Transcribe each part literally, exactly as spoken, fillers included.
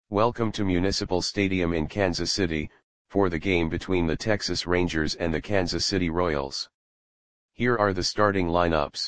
Welcome to Municipal Stadium in Kansas City, for the game between the Texas Rangers and the Kansas City Royals. Here are the starting lineups.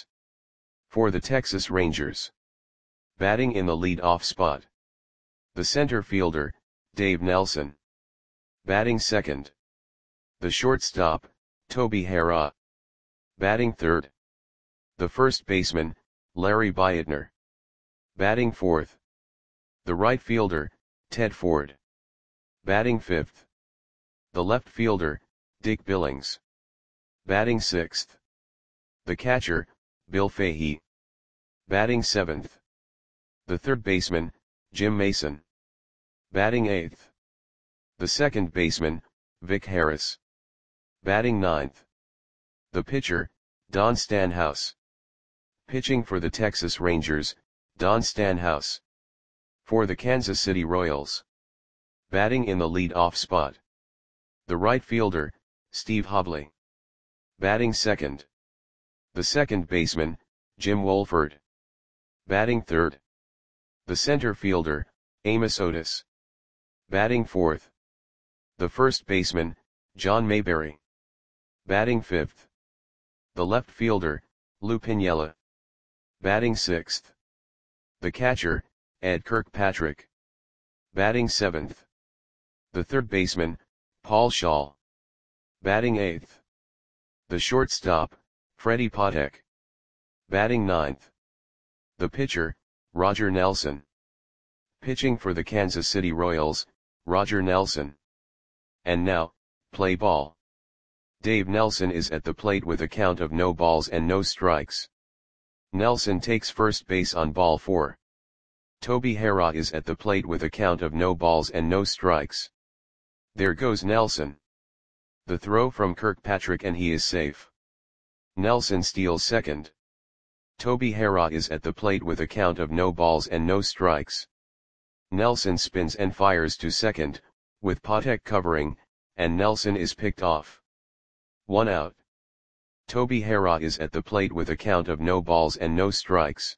For the Texas Rangers. Batting in the lead-off spot. The center fielder, Dave Nelson. Batting second. The shortstop, Toby Harrah. Batting third. The first baseman, Larry Beitner. Batting fourth. The right fielder, Ted Ford. Batting fifth. The left fielder, Dick Billings. Batting sixth. The catcher, Bill Fahey. Batting seventh. The third baseman, Jim Mason. Batting eighth. The second baseman, Vic Harris. Batting ninth. The pitcher, Don Stanhouse. Pitching for the Texas Rangers, Don Stanhouse. For the Kansas City Royals. Batting in the lead-off spot. The right fielder, Steve Hobley. Batting second. The second baseman, Jim Wohlford. Batting third. The center fielder, Amos Otis. Batting fourth. The first baseman, John Mayberry. Batting fifth. The left fielder, Lou Piniella. Batting sixth. The catcher, Ed Kirkpatrick. Batting seventh. The third baseman, Paul Shaw. Batting eighth. The shortstop, Freddie Patek. Batting ninth. The pitcher, Roger Nelson. Pitching for the Kansas City Royals, Roger Nelson. And now, play ball. Dave Nelson is at the plate with a count of no balls and no strikes. Nelson takes first base on ball four. Toby Harrah is at the plate with a count of no balls and no strikes. There goes Nelson. The throw from Kirkpatrick and he is safe. Nelson steals second. Toby Harrah is at the plate with a count of no balls and no strikes. Nelson spins and fires to second, with Patek covering, and Nelson is picked off. One out. Toby Harrah is at the plate with a count of no balls and no strikes.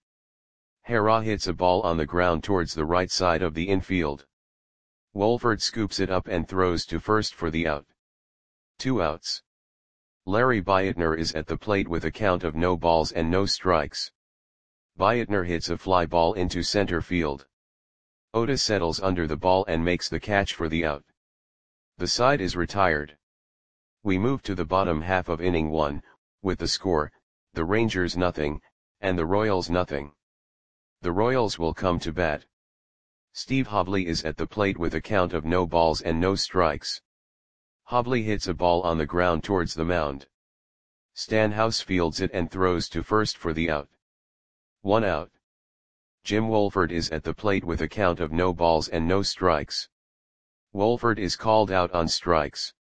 Harrah hits a ball on the ground towards the right side of the infield. Wohlford scoops it up and throws to first for the out. Two outs. Larry Beitner is at the plate with a count of no balls and no strikes. Beitner hits a fly ball into center field. Otis settles under the ball and makes the catch for the out. The side is retired. We move to the bottom half of inning one, with the score, the Rangers nothing, and the Royals nothing. The Royals will come to bat. Steve Hobley is at the plate with a count of no balls and no strikes. Hobley hits a ball on the ground towards the mound. Stanhouse fields it and throws to first for the out. One out. Jim Wohlford is at the plate with a count of no balls and no strikes. Wohlford is called out on strikes.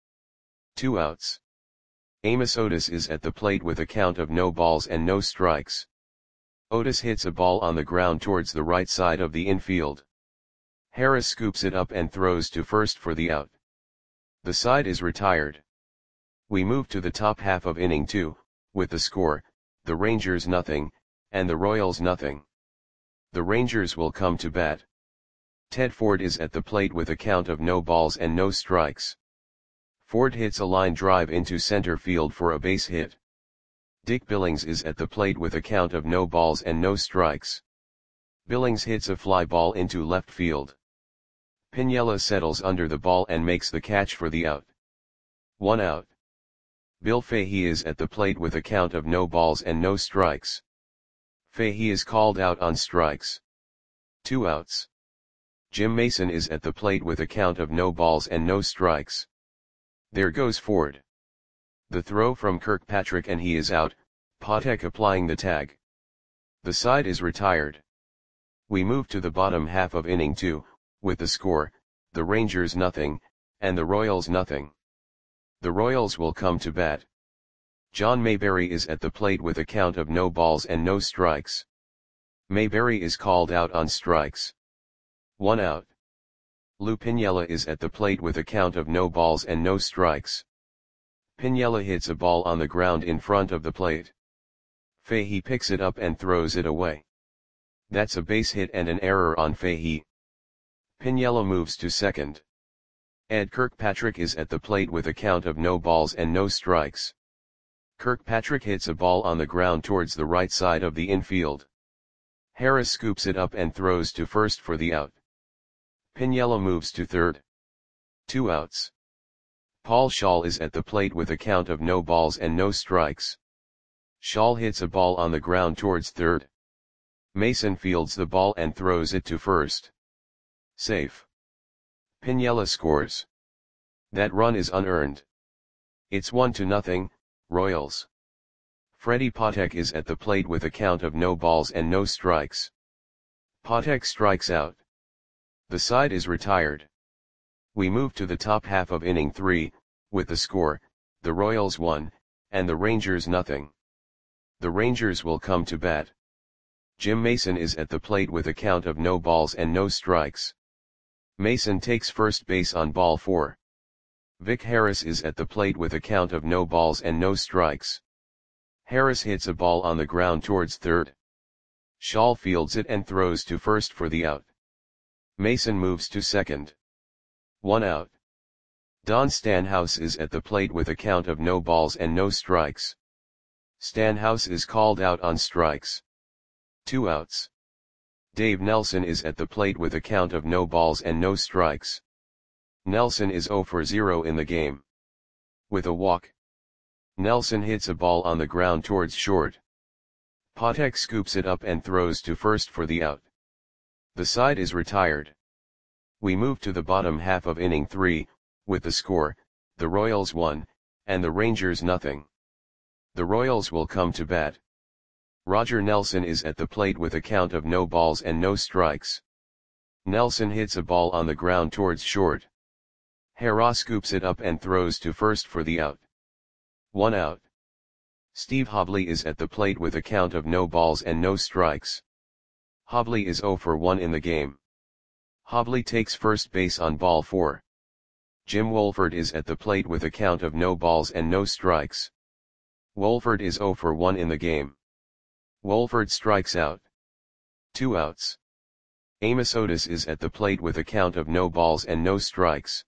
Two outs. Amos Otis is at the plate with a count of no balls and no strikes. Otis hits a ball on the ground towards the right side of the infield. Harris scoops it up and throws to first for the out. The side is retired. We move to the top half of inning two, with the score, the Rangers nothing, and the Royals nothing. The Rangers will come to bat. Ted Ford is at the plate with a count of no balls and no strikes. Ford hits a line drive into center field for a base hit. Dick Billings is at the plate with a count of no balls and no strikes. Billings hits a fly ball into left field. Piniella settles under the ball and makes the catch for the out. One out. Bill Fahey is at the plate with a count of no balls and no strikes. Fahey is called out on strikes. Two outs. Jim Mason is at the plate with a count of no balls and no strikes. There goes Ford. The throw from Kirkpatrick and he is out, Patek applying the tag. The side is retired. We move to the bottom half of inning two, with the score, the Rangers nothing, and the Royals nothing. The Royals will come to bat. John Mayberry is at the plate with a count of no balls and no strikes. Mayberry is called out on strikes. One out. Lou Piniella is at the plate with a count of no balls and no strikes. Piniella hits a ball on the ground in front of the plate. Fahey picks it up and throws it away. That's a base hit and an error on Fahey. Piniella moves to second. Ed Kirkpatrick is at the plate with a count of no balls and no strikes. Kirkpatrick hits a ball on the ground towards the right side of the infield. Harris scoops it up and throws to first for the out. Piniella moves to third. Two outs. Paul Schall is at the plate with a count of no balls and no strikes. Schall hits a ball on the ground towards third. Mason fields the ball and throws it to first. Safe. Piniella scores. That run is unearned. It's one to nothing, Royals. Freddie Patek is at the plate with a count of no balls and no strikes. Patek strikes out. The side is retired. We move to the top half of inning three, with the score, the Royals one, and the Rangers nothing. The Rangers will come to bat. Jim Mason is at the plate with a count of no balls and no strikes. Mason takes first base on ball four. Vic Harris is at the plate with a count of no balls and no strikes. Harris hits a ball on the ground towards third. Schall fields it and throws to first for the out. Mason moves to second. One out. Don Stanhouse is at the plate with a count of no balls and no strikes. Stanhouse is called out on strikes. Two outs. Dave Nelson is at the plate with a count of no balls and no strikes. Nelson is zero for zero in the game. With a walk. Nelson hits a ball on the ground towards short. Patek scoops it up and throws to first for the out. The side is retired. We move to the bottom half of inning three, with the score, the Royals one, and the Rangers nothing. The Royals will come to bat. Roger Nelson is at the plate with a count of no balls and no strikes. Nelson hits a ball on the ground towards short. Hera scoops it up and throws to first for the out. One out. Steve Hobley is at the plate with a count of no balls and no strikes. Hobley is zero for one in the game. Hobley takes first base on ball four. Jim Wolford is at the plate with a count of no balls and no strikes. Wolford is zero for one in the game. Wolford strikes out. Two outs. Amos Otis is at the plate with a count of no balls and no strikes.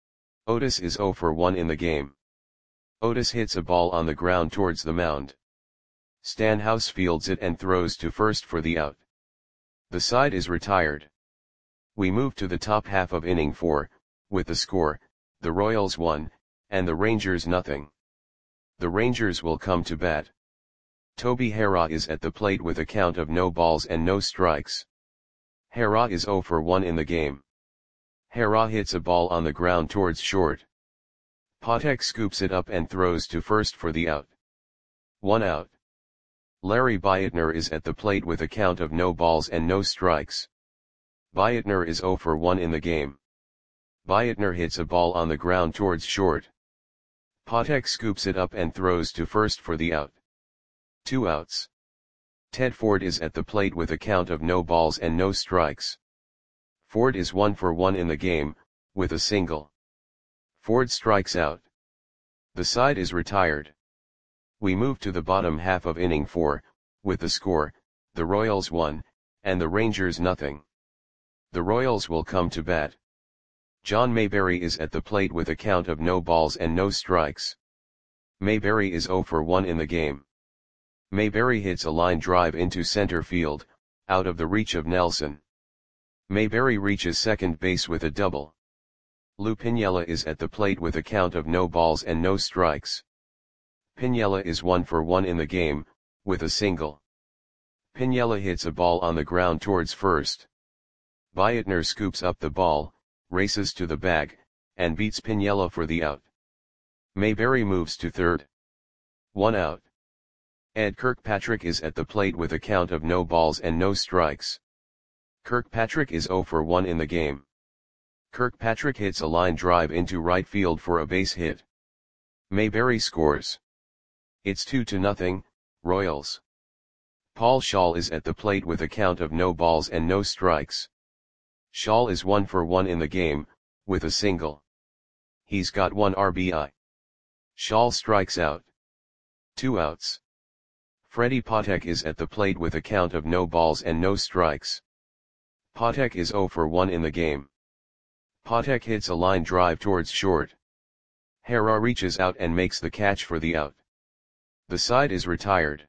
Otis is zero for one in the game. Otis hits a ball on the ground towards the mound. Stanhouse fields it and throws to first for the out. The side is retired. We move to the top half of inning four, with the score, the Royals one, and the Rangers nothing. The Rangers will come to bat. Toby Hera is at the plate with a count of no balls and no strikes. Hera is zero for one in the game. Hera hits a ball on the ground towards short. Patek scoops it up and throws to first for the out. One out. Larry Bietner is at the plate with a count of no balls and no strikes. Bietner is zero for one in the game. Bietner hits a ball on the ground towards short. Patek scoops it up and throws to first for the out. Two outs. Ted Ford is at the plate with a count of no balls and no strikes. Ford is one for one in the game, with a single. Ford strikes out. The side is retired. We move to the bottom half of inning four, with the score, the Royals one, and the Rangers nothing. The Royals will come to bat. John Mayberry is at the plate with a count of no balls and no strikes. Mayberry is zero for one in the game. Mayberry hits a line drive into center field, out of the reach of Nelson. Mayberry reaches second base with a double. Lou Piniella is at the plate with a count of no balls and no strikes. Piniella is one for one in the game, with a single. Piniella hits a ball on the ground towards first. Bietner scoops up the ball, races to the bag, and beats Piniella for the out. Mayberry moves to third. One out. Ed Kirkpatrick is at the plate with a count of no balls and no strikes. Kirkpatrick is zero for one in the game. Kirkpatrick hits a line drive into right field for a base hit. Mayberry scores. It's two to nothing, Royals. Paul Schall is at the plate with a count of no balls and no strikes. Schall is one for one in the game, with a single. He's got one R B I. Schall strikes out. Two outs. Freddie Patek is at the plate with a count of no balls and no strikes. Patek is zero for one in the game. Patek hits a line drive towards short. Hera reaches out and makes the catch for the out. The side is retired.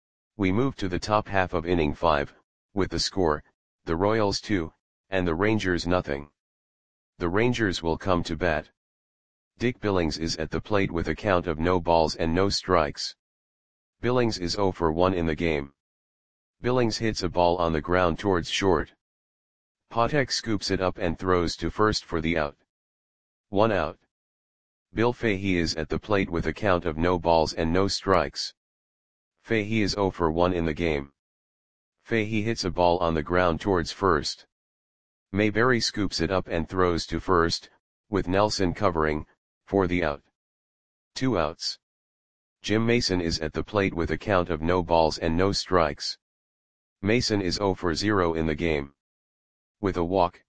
We move to the top half of inning five, with the score, the Royals two, and the Rangers nothing. The Rangers will come to bat. Dick Billings is at the plate with a count of no balls and no strikes. Billings is zero for one in the game. Billings hits a ball on the ground towards short. Patek scoops it up and throws to first for the out. One out. Bill Fahey is at the plate with a count of no balls and no strikes. Fahey is zero for one in the game. Fahey hits a ball on the ground towards first. Mayberry scoops it up and throws to first, with Nelson covering, for the out. Two outs. Jim Mason is at the plate with a count of no balls and no strikes. Mason is zero for zero in the game. With a walk,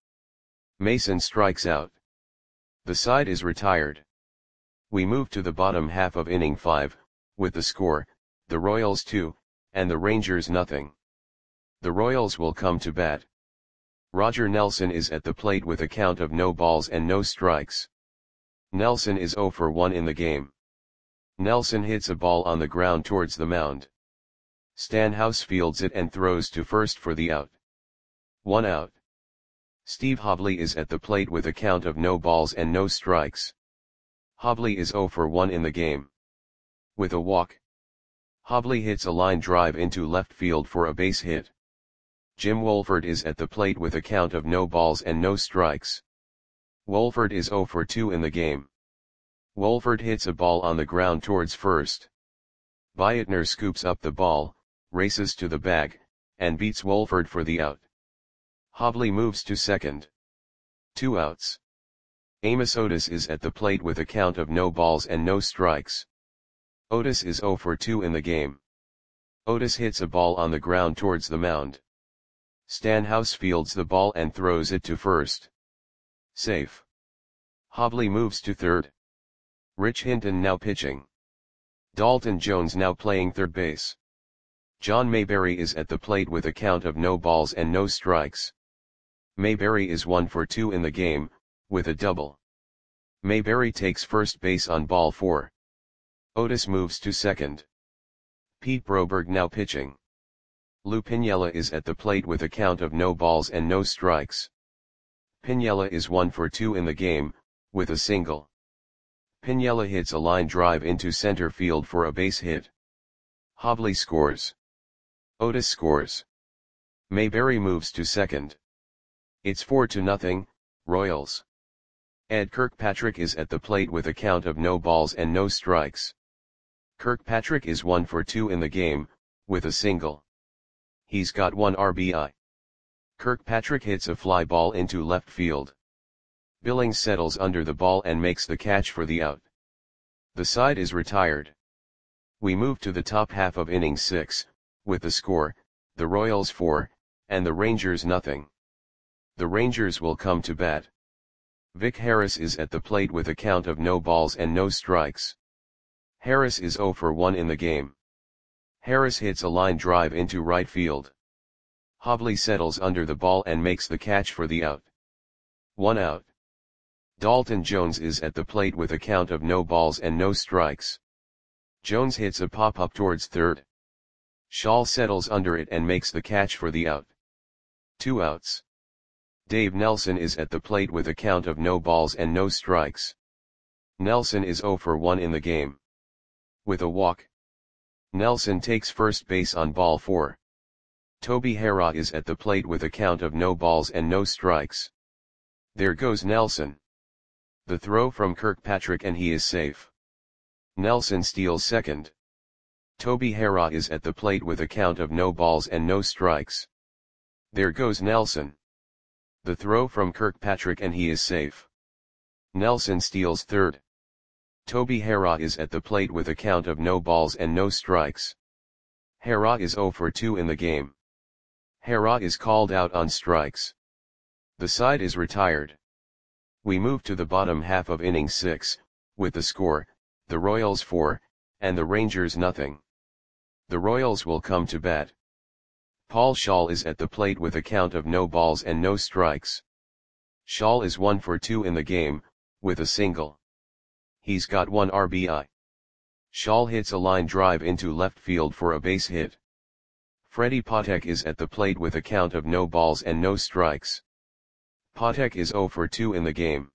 Mason strikes out. The side is retired. We move to the bottom half of inning five, with the score, the Royals two, and the Rangers nothing. The Royals will come to bat. Roger Nelson is at the plate with a count of no balls and no strikes. Nelson is zero for one in the game. Nelson hits a ball on the ground towards the mound. Stanhouse fields it and throws to first for the out. One out. Steve Hobley is at the plate with a count of no balls and no strikes. Hobley is zero for one in the game. With a walk, Hobley hits a line drive into left field for a base hit. Jim Wolford is at the plate with a count of no balls and no strikes. Wolford is zero for two in the game. Wolford hits a ball on the ground towards first. Beitner scoops up the ball, races to the bag, and beats Wolford for the out. Hobley moves to second. Two outs. Amos Otis is at the plate with a count of no balls and no strikes. Otis is zero for two in the game. Otis hits a ball on the ground towards the mound. Stanhouse fields the ball and throws it to first. Safe. Hobley moves to third. Rich Hinton now pitching. Dalton Jones now playing third base. John Mayberry is at the plate with a count of no balls and no strikes. Mayberry is one for two in the game, with a double. Mayberry takes first base on ball four. Otis moves to second. Pete Broberg now pitching. Lou Piniella is at the plate with a count of no balls and no strikes. Piniella is one for two in the game, with a single. Piniella hits a line drive into center field for a base hit. Hobley scores. Otis scores. Mayberry moves to second. It's four to nothing, Royals. Ed Kirkpatrick is at the plate with a count of no balls and no strikes. Kirkpatrick is one for two in the game, with a single. He's got one R B I. Kirkpatrick hits a fly ball into left field. Billings settles under the ball and makes the catch for the out. The side is retired. We move to the top half of inning six, with the score, the Royals four, and the Rangers nothing. The Rangers will come to bat. Vic Harris is at the plate with a count of no balls and no strikes. Harris is zero for one in the game. Harris hits a line drive into right field. Hobley settles under the ball and makes the catch for the out. One out. Dalton Jones is at the plate with a count of no balls and no strikes. Jones hits a pop-up towards third. Shaw settles under it and makes the catch for the out. Two outs. Dave Nelson is at the plate with a count of no balls and no strikes. Nelson is zero for one in the game. With a walk, Nelson takes first base on ball four. Toby Hera is at the plate with a count of no balls and no strikes. There goes Nelson. The throw from Kirkpatrick and he is safe. Nelson steals second. Toby Hera is at the plate with a count of no balls and no strikes. There goes Nelson. The throw from Kirkpatrick and he is safe. Nelson steals third. Toby Hera is at the plate with a count of no balls and no strikes. Hera is zero for two in the game. Hera is called out on strikes. The side is retired. We move to the bottom half of inning six, with the score, the Royals four, and the Rangers nothing. The Royals will come to bat. Paul Schaal is at the plate with a count of no balls and no strikes. Shaw is one for two in the game, with a single. He's got one R B I. Shaw hits a line drive into left field for a base hit. Freddie Patek is at the plate with a count of no balls and no strikes. Patek is zero for two in the game.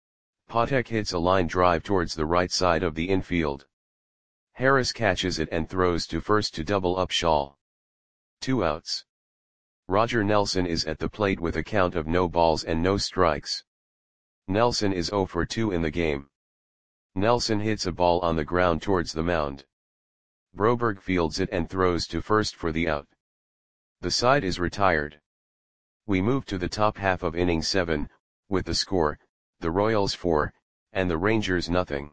Patek hits a line drive towards the right side of the infield. Harris catches it and throws to first to double up Shaw. Two outs. Roger Nelson is at the plate with a count of no balls and no strikes. Nelson is zero for two in the game. Nelson hits a ball on the ground towards the mound. Broberg fields it and throws to first for the out. The side is retired. We move to the top half of inning seven, with the score, the Royals four, and the Rangers nothing.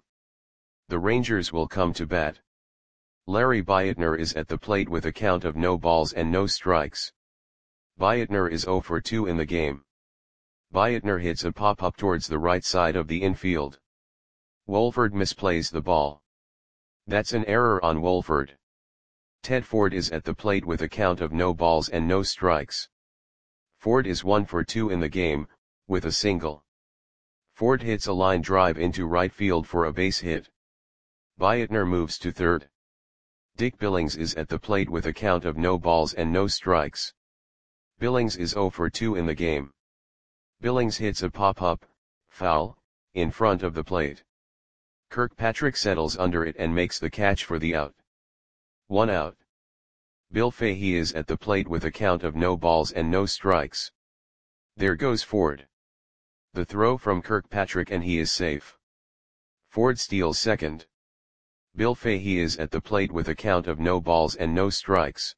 The Rangers will come to bat. Larry Beitner is at the plate with a count of no balls and no strikes. Beitner is zero for two in the game. Beitner hits a pop-up towards the right side of the infield. Wolford misplays the ball. That's an error on Wolford. Ted Ford is at the plate with a count of no balls and no strikes. Ford is one for two in the game, with a single. Ford hits a line drive into right field for a base hit. Beitner moves to third. Dick Billings is at the plate with a count of no balls and no strikes. Billings is zero for two in the game. Billings hits a pop-up, foul, in front of the plate. Kirkpatrick settles under it and makes the catch for the out. One out. Bill Fahey is at the plate with a count of no balls and no strikes. There goes Ford. The throw from Kirkpatrick and he is safe. Ford steals second. Bill Fahey is at the plate with a count of no balls and no strikes.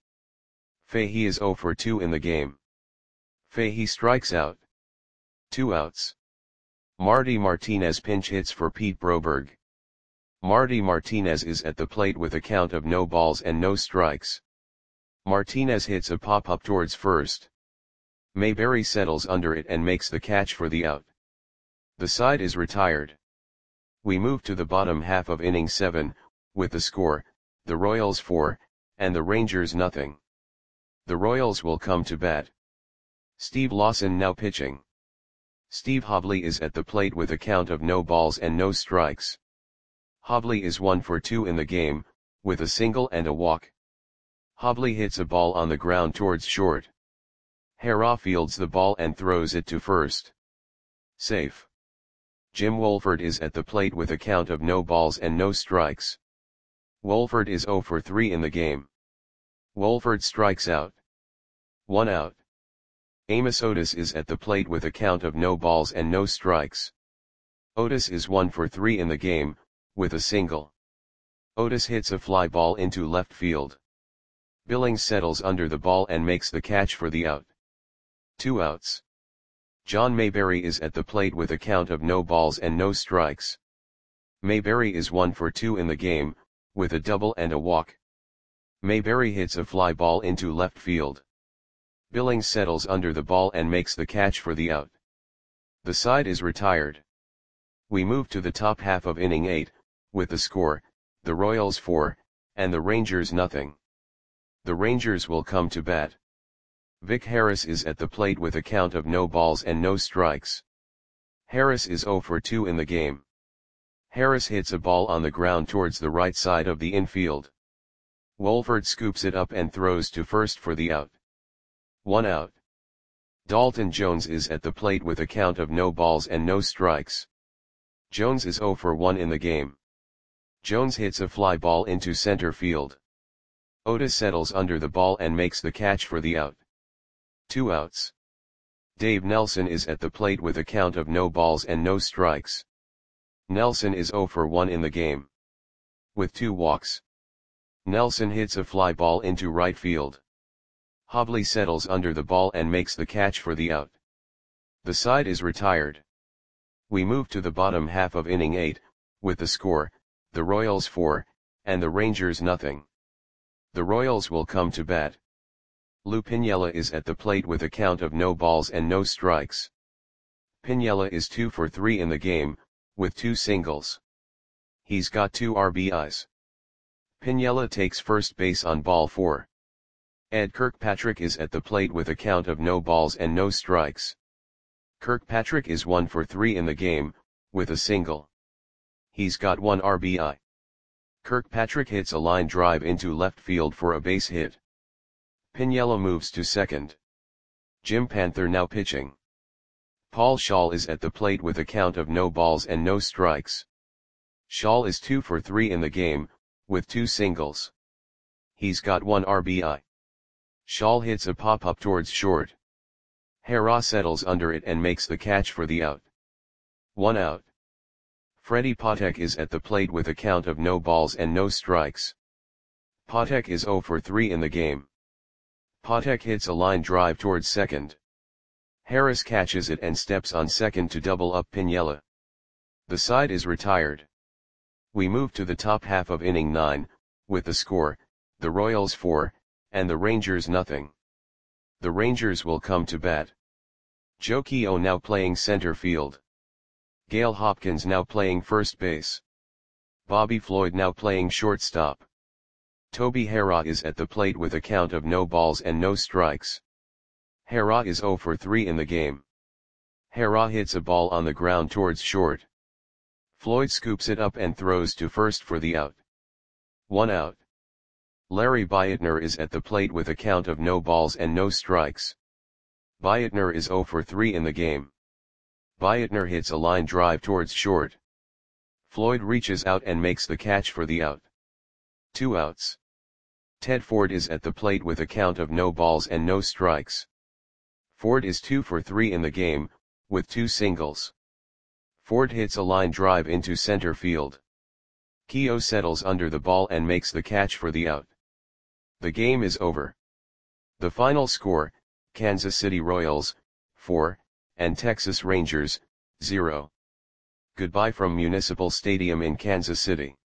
Fahey is zero for two in the game. Fahey strikes out. Two outs. Marty Martinez pinch hits for Pete Broberg. Marty Martinez is at the plate with a count of no balls and no strikes. Martinez hits a pop-up towards first. Mayberry settles under it and makes the catch for the out. The side is retired. We move to the bottom half of inning seven, with the score, the Royals four, and the Rangers nothing. The Royals will come to bat. Steve Lawson now pitching. Steve Hobley is at the plate with a count of no balls and no strikes. Hobley is one for two in the game, with a single and a walk. Hobley hits a ball on the ground towards short. Harrah fields the ball and throws it to first. Safe. Jim Wolford is at the plate with a count of no balls and no strikes. Wolford is zero for three in the game. Wolford strikes out. One out. Amos Otis is at the plate with a count of no balls and no strikes. Otis is one for three in the game, with a single. Otis hits a fly ball into left field. Billings settles under the ball and makes the catch for the out. Two outs. John Mayberry is at the plate with a count of no balls and no strikes. Mayberry is one for two in the game, with a double and a walk. Mayberry hits a fly ball into left field. Billings settles under the ball and makes the catch for the out. The side is retired. We move to the top half of inning eight, with the score, the Royals four, and the Rangers nothing. The Rangers will come to bat. Vic Harris is at the plate with a count of no balls and no strikes. Harris is zero for two in the game. Harris hits a ball on the ground towards the right side of the infield. Wolford scoops it up and throws to first for the out. One out. Dalton Jones is at the plate with a count of no balls and no strikes. Jones is zero for one in the game. Jones hits a fly ball into center field. Otis settles under the ball and makes the catch for the out. Two outs. Dave Nelson is at the plate with a count of no balls and no strikes. Nelson is zero for one in the game. With two walks. Nelson hits a fly ball into right field. Hobley settles under the ball and makes the catch for the out. The side is retired. We move to the bottom half of inning eight, with the score, the Royals four, and the Rangers nothing. The Royals will come to bat. Lou Piniella is at the plate with a count of no balls and no strikes. Piniella is two for three in the game, with two singles. He's got two R B Is. Piniella takes first base on ball four. Ed Kirkpatrick is at the plate with a count of no balls and no strikes. Kirkpatrick is one for three in the game, with a single. He's got one R B I. Kirkpatrick hits a line drive into left field for a base hit. Piniella moves to second. Jim Panther now pitching. Paul Schaal is at the plate with a count of no balls and no strikes. Schaal is two for three in the game, with two singles. He's got one R B I. Schaal hits a pop-up towards short. Hara settles under it and makes the catch for the out. One out. Freddie Patek is at the plate with a count of no balls and no strikes. Patek is zero for three in the game. Patek hits a line drive towards second. Harris catches it and steps on second to double up Piniella. The side is retired. We move to the top half of inning nine, with the score, the Royals four, and the Rangers nothing. The Rangers will come to bat. Joe Keough now playing center field. Gale Hopkins now playing first base. Bobby Floyd now playing shortstop. Toby Hara is at the plate with a count of no balls and no strikes. Hara is zero for three in the game. Hara hits a ball on the ground towards short. Floyd scoops it up and throws to first for the out. One out. Larry Bietner is at the plate with a count of no balls and no strikes. Bietner is zero for three in the game. Bietner hits a line drive towards short. Floyd reaches out and makes the catch for the out. Two outs. Ted Ford is at the plate with a count of no balls and no strikes. Ford is two for three in the game, with two singles. Ford hits a line drive into center field. Keough settles under the ball and makes the catch for the out. The game is over. The final score, Kansas City Royals, four, and Texas Rangers, zero. Goodbye from Municipal Stadium in Kansas City.